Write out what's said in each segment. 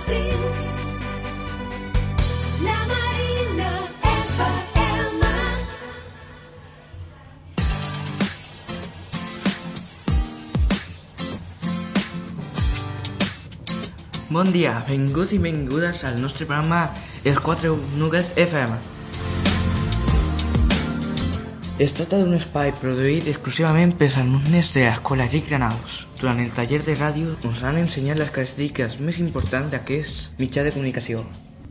Music. La Marina FM. Bon dia, benvinguts i benvingudes al nostre programa Els 4 Nuggets FM. Es tracta d'un espai produït exclusivament pels alumnes de l'Escola Ric Granados. Durant el taller de ràdio ens han ensenyat les característiques més importants d'aquest mitjà de comunicació.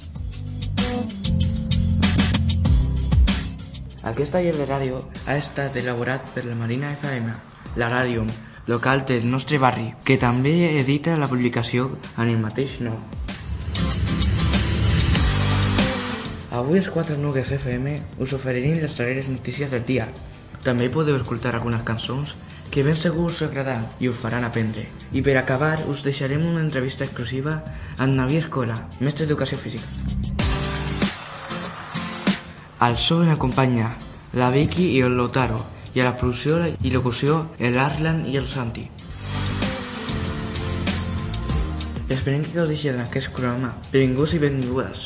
Aquest taller de ràdio ha estat elaborat per la Marina FM, la ràdio local del nostre barri, que també edita la publicació en el mateix nom. Avui els 4 Nuggets FM us oferirem les darreres notícies del dia. També podeu escoltar algunes cançons que ben segur us agradaran i us faran aprendre. I per acabar us deixarem una entrevista exclusiva amb Navi Escola, mestre d'Educació Física. Al so en acompanya la Vicky i el Lotaro, i a la producció i locució l'Arlan i el Santi. Esperem que gaudeixin d'aquest programa. Benvinguts i benvingudes.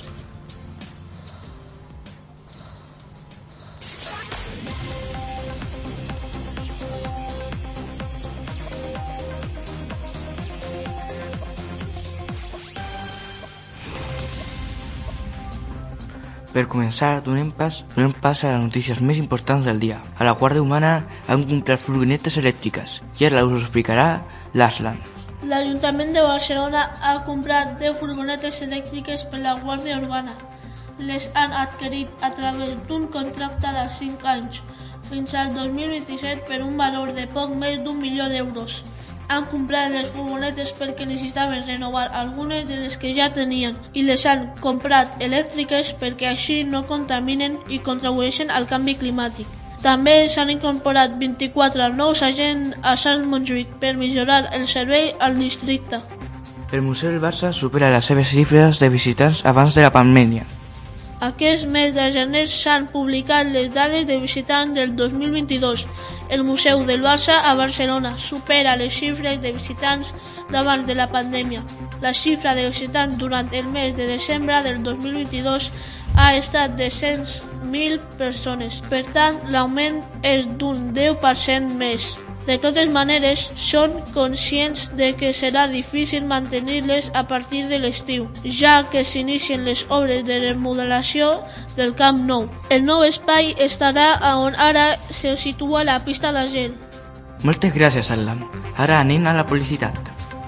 Per començar, donem pas a les notícies més importants del dia. A la Guàrdia Urbana han comprat furgonetes elèctriques i ara us ho explicarà l'Arslan. L'Ajuntament de Barcelona ha comprat 10 furgonetes elèctriques per la Guàrdia Urbana. Les han adquirit a través d'un contracte de 5 anys fins al 2027 per un valor de poc més d'1 milió d'euros. Han comprat les furgonetes perquè necessitaven renovar algunes de les que ja tenien i les han comprat elèctriques perquè així no contaminen i contribueixen al canvi climàtic. També s'han incorporat 24 nous agents a Sant Montjuïc per millorar el servei al districte. El Museu del Barça supera les seves xifres de visitants abans de la pandèmia. Aquest mes de gener s'han publicat les dades de visitants del 2022. El Museu del Barça a Barcelona supera les xifres de visitants d'abans de la pandèmia. La xifra de visitants durant el mes de desembre del 2022 ha estat de 100.000 persones. Per tant, l'augment és d'un 10% més. De totes maneres, són conscients de que serà difícil mantenir-les a partir de l'estiu, ja que s'inicien les obres de remodelació del Camp Nou. El nou espai estarà on ara se situa la pista de gel. Moltes gràcies, Arlan. Ara anem a la publicitat.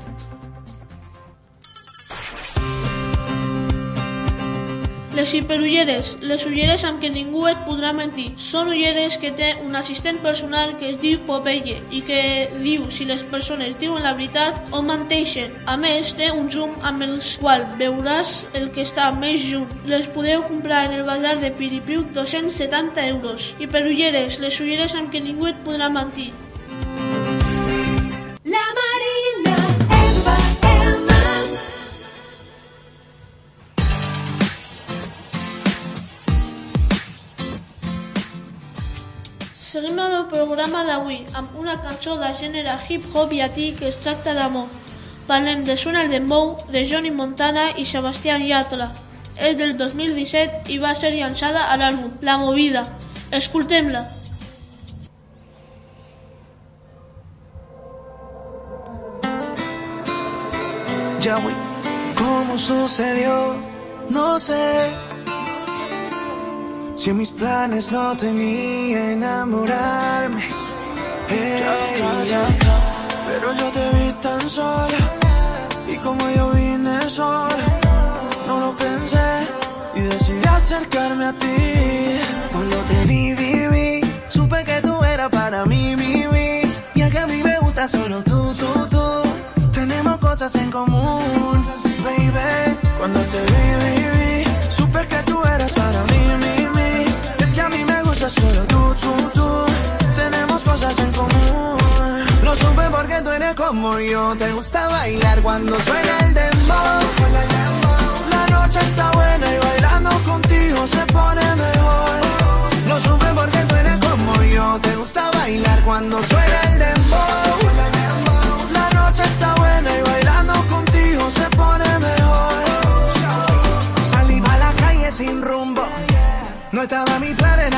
Les hiperulleres, les ulleres amb què ningú et podrà mentir. Són ulleres que té un assistent personal que es diu Popeye i que diu si les persones diuen la veritat o menteixen. A més, té un zoom amb el qual veuràs el que està més junt. Les podeu comprar en el bazar de Piripiuc, 270 euros. Hiperulleres, les ulleres amb què ningú et podrà mentir. La Marina FM. Seguim amb el programa d'avui, amb una cançó de gènere hip-hop llatí que es tracta d'amor. Parlem de Suena el Dembow, de Johnny Montana i Sebastián Yatra. És del 2017 i va ser llançada a l'àlbum La Movida. Escoltem-la. Ya, güey, ¿cómo sucedió? No sé. Si en mis planes no tenía enamorarme. Pero yo te vi tan sola y como yo vine sola, no lo pensé y decidí acercarme a ti. Cuando te vi, supe que tú eras para mí, y es que a mí me gusta solo tú. Tenemos cosas en común, baby. Cuando te vi, supe que tú eras para mí, es que a mí me gusta solo tú. Tenemos cosas en común. Lo supe porque tú eres como yo. Te gusta bailar cuando suena el dembow. La noche está buena y bailando contigo se pone mejor. Lo supe porque tú eres como yo. Te gusta bailar cuando suena el dembow. La noche está buena y bailando contigo se pone mejor.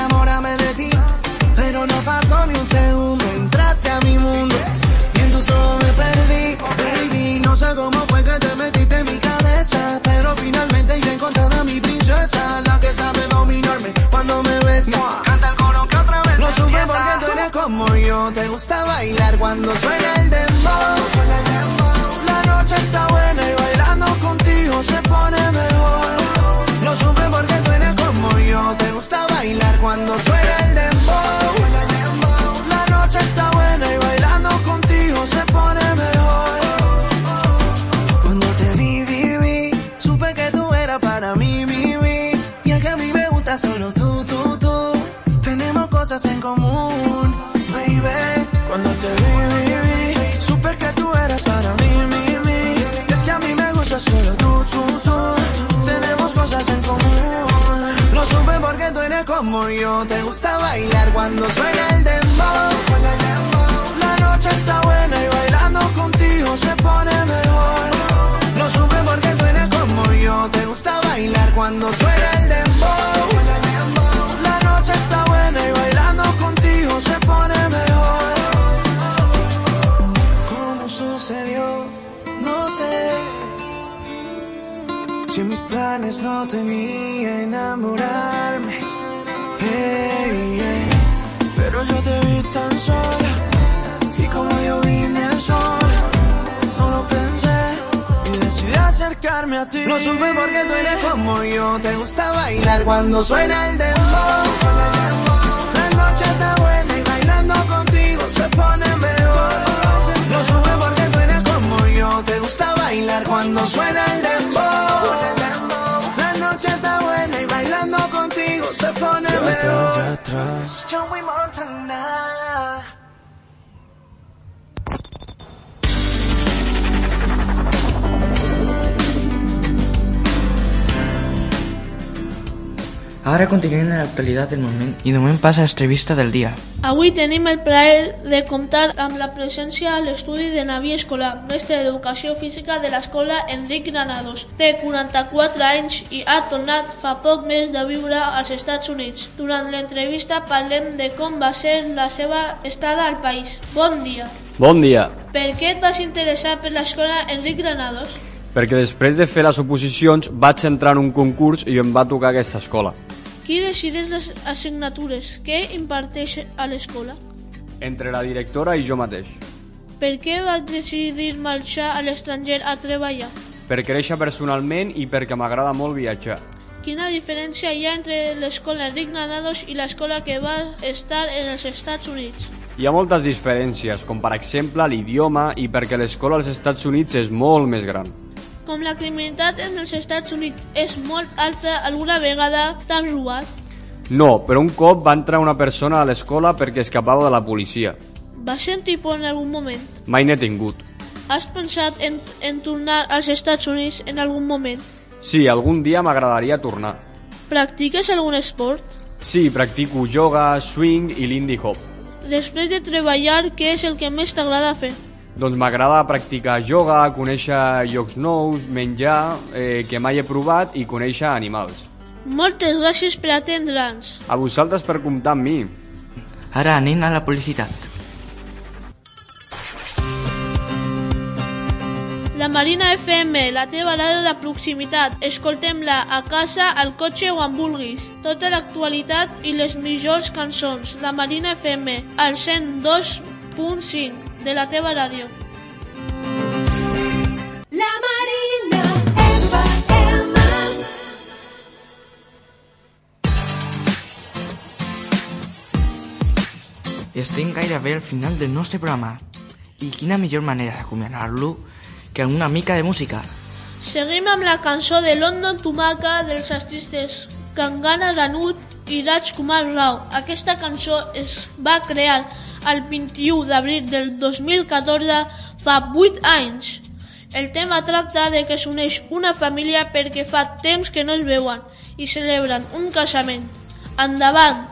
enamórame de ti. Pero no pasó ni un segundo, entraste a mi mundo y en tus ojos me perdí. Baby, no sé cómo fue que te metiste en mi cabeza, pero finalmente yo he encontrado a mi princesa, la que sabe dominarme cuando me besa. Canta el coro que otra vez lo supe porque tú eres como yo, te gusta bailar cuando suena el dembow. La noche está buena y bailando contigo se pone mejor. Lo supe porque tú eres como yo, te gusta bailar cuando suena el dembow. La noche está buena y bailando contigo se pone mejor. Cuando te vi, supe que tú eras para mí, y es que a mí me gusta solo tú. Tenemos cosas en común, baby. Cuando te vi, supe que tú eras para mí, y es que a mí me gusta solo tú. Tenemos cosas en común. Lo supe porque tú eres como yo, te gusta bailar cuando suena el dembow. La noche está buena y bailando contigo se pone mejor. Lo supe porque tú eres como yo, te gusta bailar cuando suena el dembow. La noche está buena y bailando contigo se pone mejor. ¿Cómo sucedió? No sé. Si en mis planes no tenía enamorarme, pero yo te vi tan sola y como yo vine sola, solo pensé y decidí acercarme a ti. Lo supe porque tú eres como yo, te gusta bailar cuando suena el dembow. La noche está buena y bailando contigo se pone mejor. Lo supe porque tú eres como yo, te gusta bailar cuando suena el dembow. La noche está buena y bailando contigo se pone mejor. Joey Montana. Ara continuem en l'actualitat del moment i de moment passa a l'entrevista del dia. Avui tenim el plaer de comptar amb la presència a l'estudi de Navi Escolar, mestre d'Educació Física de l'Escola Enric Granados. Té 44 anys i ha tornat fa poc més de viure als Estats Units. Durant l'entrevista parlem de com va ser la seva estada al país. Bon dia. Bon dia. Per què et vas interessar per l'Escola Enric Granados? Perquè després de fer les oposicions vaig entrar en un concurs i em va tocar aquesta escola. Qui decideix les assignatures? Què imparteix a l'escola? Entre la directora i jo mateix. Per què vas decidir marxar a l'estranger a treballar? Per créixer personalment i perquè m'agrada molt viatjar. Quina diferència hi ha entre l'escola Enric Granados i l'escola que va estar en els Estats Units? Hi ha moltes diferències, com per exemple l'idioma i perquè l'escola als Estats Units és molt més gran. Com la criminalitat en els Estats Units és molt alta, alguna vegada t'han robat? No, però un cop va entrar una persona a l'escola perquè escapava de la policia. Vas sentir por en algun moment? Mai n'he tingut. Has pensat en tornar als Estats Units en algun moment? Sí, algun dia m'agradaria tornar. Practiques algun esport? Sí, practico yoga, swing i lindy hop. Després de treballar, què és el que més t'agrada fer? Doncs m'agrada practicar yoga, conèixer llocs nous, menjar, que mai he provat i conèixer animals. Moltes gràcies per atendre'ns. A vosaltres per comptar amb mi. Ara anem a la publicitat. La Marina FM, la teva ràdio de proximitat. Escoltem-la a casa, al cotxe o on vulguis. Tota l'actualitat i les millors cançons. La Marina FM, al 102.5 de la teva ràdio. La Marina FM. Estem gairebé al final del nostre programa. I quina millor manera d'acomiadar-lo que amb una mica de música. Seguim amb la cançó de London Tumaca dels artistes Kangana Ranaut i Raj Kumar Rao. Aquesta cançó es va crear el 21 d'abril del 2014, fa 8 anys. El tema tracta de que s'uneix una família perquè fa temps que no es veuen i celebren un casament. Endavant!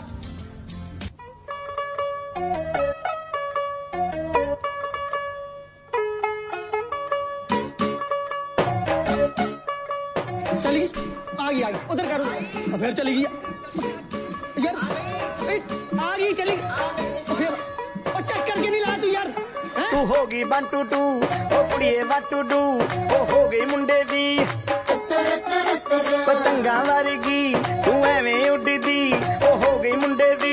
चली आ गई उधर करो फिर चली गई यार आ गई चली और चेक करके नहीं लाया तू यार तू होगी 1 2 2 ओ कुड़िए what to do ओ हो गई मुंडे दी पतंगा वर्गी तू एवें उड़दी ओ हो गई मुंडे दी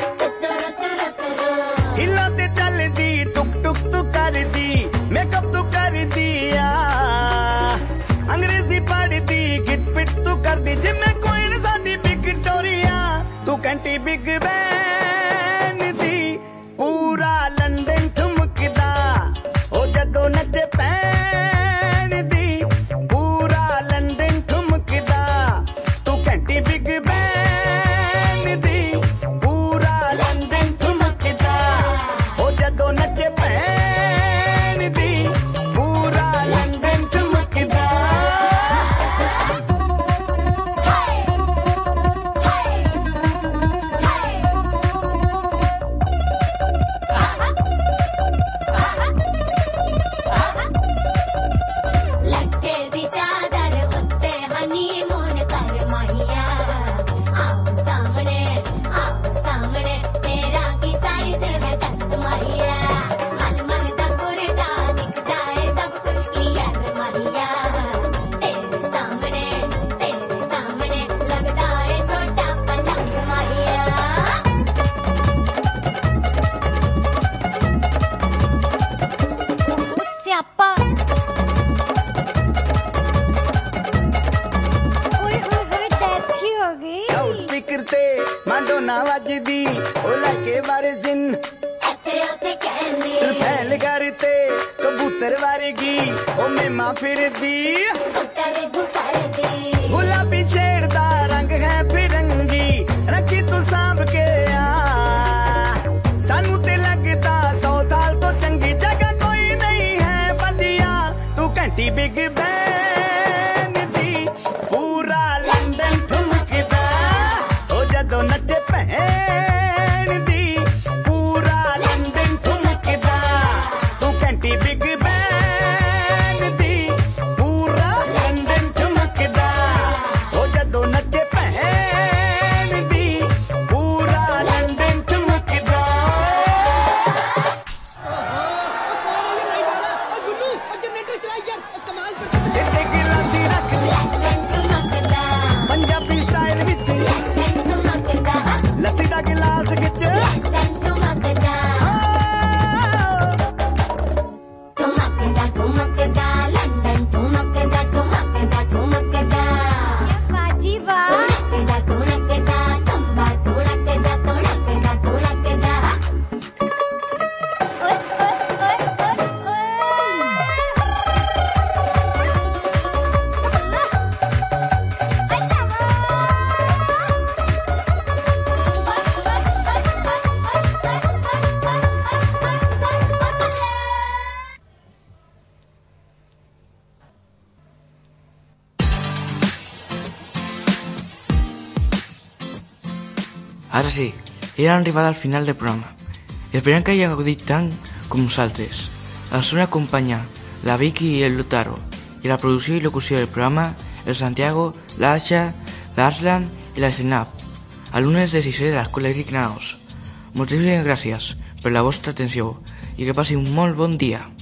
हिला ते चलदी टुक टुक तू करदी मेकअप तू कर दिया अंग्रेजी पढ़दी गिट पिट तू कर दी जिम्मे कोई न साडी विक्टोरिया तू कंटी बिग बैन दी पूरा लंदन ठुमकदा ओ जदों नचे पैन दी पूरा लंदन ठुमकदा तू कंटी बिग बैन दी पूरा लंदन ठुमकदा ओ जदों नचे पैन दी पूरा लंदन ठुमकदा लट्टे दी चादर उत्ते हनीमून कर माहिया आओ सामने तेरा की साइज है कस माहिया मन मन दा कुरता दिखता है सब कुछ क्लियर माहिया तेरे सामने लगता है छोटा पलंग माहिया स्यापा डेथ ही हो गई लाउड स्पीकर ते मांडोना वजदी ओ लाके बारे जिन ऐथे कहंदी फैल करते कबूतर वारेगी ओ मेमा फिरदी गुटर दी गुलाबी शेर दा रंग है फिरंगी रखी तू सांभ के आ सानू ते लगदा 100 साल तो चंगी जगह कोई नहीं है बदिया तू घंटी बिग बैन दी पूरा लंदन ठुमकदा ओ जदों नचे भैन दी पूरा लंदन ठुमकदा तू घंटी बिग बैन दी पूरा लंदन ठुमकदा ओ जदों नचे भैन दी पूरा लंदन ठुमकदा गुल्लू और जनरेटर चलाई यार कमाल कर सिर ते गिलासी रख लंदन ठुमकदा पंजाबी स्टाइल विच लंदन ठुमकदा लस्सी दा गिलास खिच लंदन ठुमकदा ठुमकदा लंदन ठुमकदा बाजी वाह ठुमकदा टुम्बा ठुमकदा Ara sí, ja hem arribat al final del programa. Esperem que hagi gaudit tant com nosaltres. Ens van acompanyar la Vicky i el Lutaro, i la producció i locució del programa el Santiago, l'Asha, l'Arslan i la Zenab, alumnes de 6è de l'Escola Eric Naos. Moltíssimes gràcies per la vostra atenció i que passi un molt bon dia.